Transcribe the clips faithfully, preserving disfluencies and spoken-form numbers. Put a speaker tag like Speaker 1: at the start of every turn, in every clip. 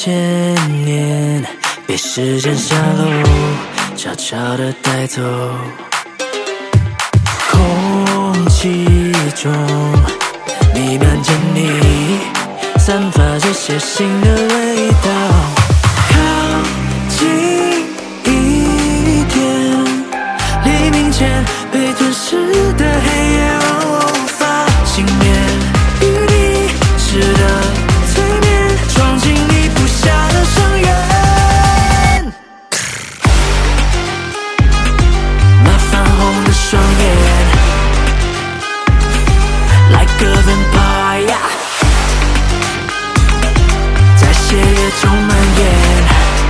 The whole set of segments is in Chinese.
Speaker 1: 千年，被时间下楼悄悄地带走。空气中弥漫着你散发着血腥的味道。靠近一点，黎明前被吞噬的黑夜无法幸免。与你值得催眠，闯进你布下的深渊。那泛红的双眼 Like a vampire， 在血液中蔓延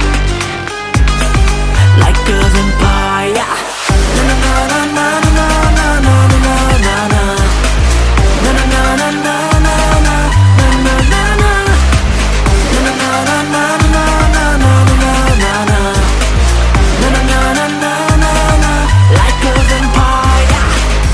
Speaker 1: Like a vampire。 Na na na na na na na na na na Na na na na na na na na na na na Na na na na na na na na na na Na na na na na na na Like a vampire。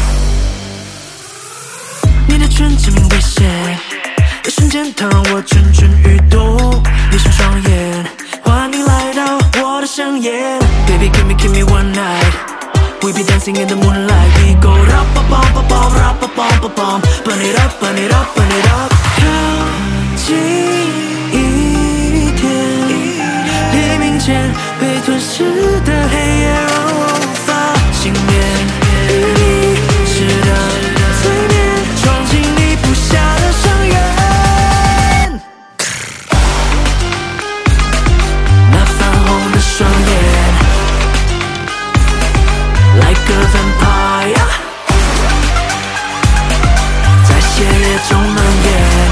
Speaker 1: 你的纯真危险，一瞬间它让我蠢蠢欲动。闭上双眼，欢迎来到我的深夜。Baby give me give me one night， We be dancing in the moonlight。 We go rap pa pam pa pam rap pa pam pa pam Burn it up burn it up burn it up。 靠近一点，黎明前被吞噬的黑夜让我无法幸免。与你值得催眠，闯进你布下的深渊。那泛红的双眼 Like a vampire， 在血液中蔓延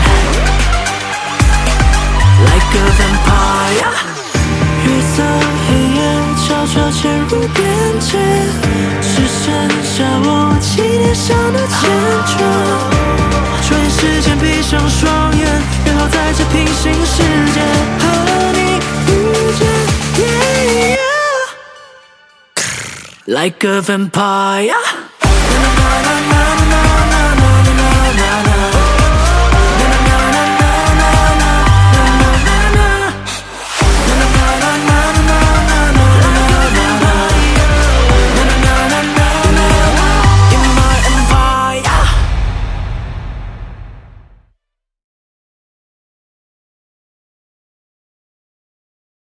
Speaker 1: Like a vampire。 月色黑夜悄悄潜入边界，只剩下我纪念上的坚决。转眼时间闭上双眼，约好在这平行世界和你遇见。yeah, yeah Like a vampire。